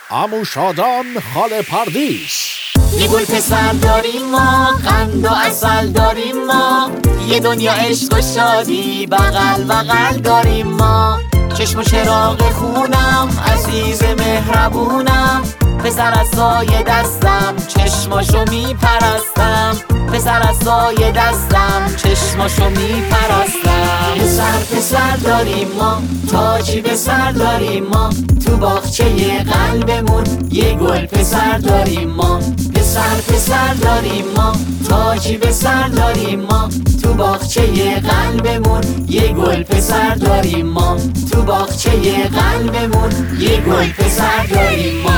عمو شادان خاله پردیس. یه گل پسر داریم ما، قند و عسل داریم ما، یه دنیا عشق و شادی بغل بغل داریم ما. چشم و چراغ خونم، عزیز مهربونم، پسر از سایه دستم چشماشو میپرستم، پسر از سایه دستم چشماشو میپرستم. پسر داریم ما، تاجی به سر داریم ما، تو باغچه قلبمون یه گل پسر داریم ما. پسر داریم ما، تاجی به سر داریم ما، تو باغچه قلبمون یه گل پسر داریم ما، تو باغچه قلبمون یه گل پسر داریم ما.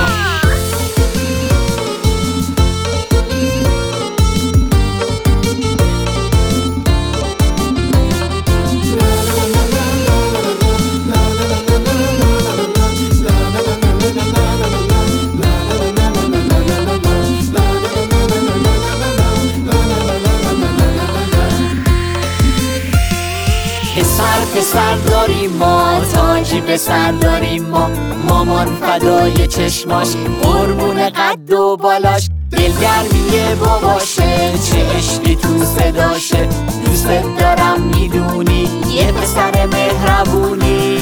پسر داریم ما، تاجی به سر داریم ما، مامان فدای چشماش، قربون قد و بالاش، دلگرمی باباشه، چه عشقی تو صداشه، دوست دارم میدونی یه پسر مهربونی.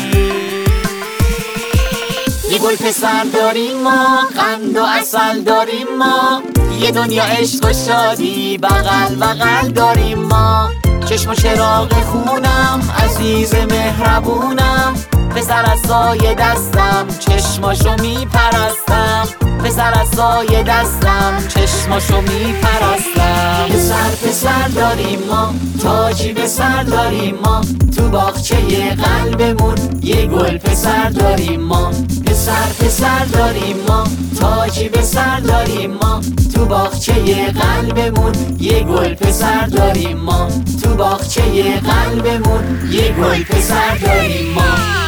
یه گل پسر داریم ما، قند و عسل داریم ما، یه دنیا عشق و شادی بغل بغل داریم ما. چشم و چراغ خونم، عزیز مهربونم، پسر از سایه دستم چشماشو میپرستم، پسر از سایه دستم چشماشو میپرستم. پسر داریم ما، تاجی به سر داریم ما، تو باغچه قلبمون یه گل پسر داریم ما. پسر داریم ما، تاجی به سر داریم ما، تو باغچه قلبمون یه گل پسر داریم ما، تو باغچه قلبمون یه گل پسر داریم ما.